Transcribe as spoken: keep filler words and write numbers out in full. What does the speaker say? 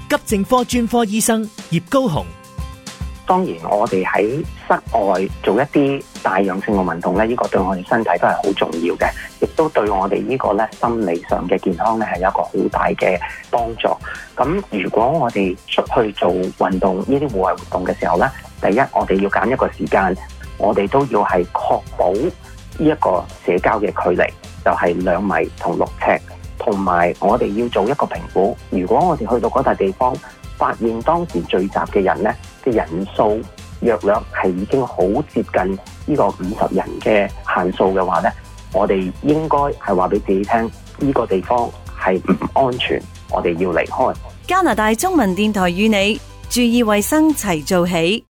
急症科專科醫生葉高雄。 當然，我哋喺室外做一啲帶氧性嘅運動咧，呢個對我哋身體都係好重要嘅，亦都對我哋呢個咧心理上嘅健康咧係有一個好大嘅幫助。咁如果我哋出去做運動呢啲戶外活動嘅時候咧，第一我哋要揀一個時間，我哋都要係確保呢一個社交嘅距離，就係兩米同六尺，同埋我哋要做一個評估。如果我哋去到嗰笪地方，發現當時聚集嘅人咧嘅人數約略係已經好接近呢個五十人嘅限數嘅話咧，我哋應該係話俾自己聽，呢個地方係唔安全，我哋要離開。 加拿大中文電台與你注意衛生齊做起。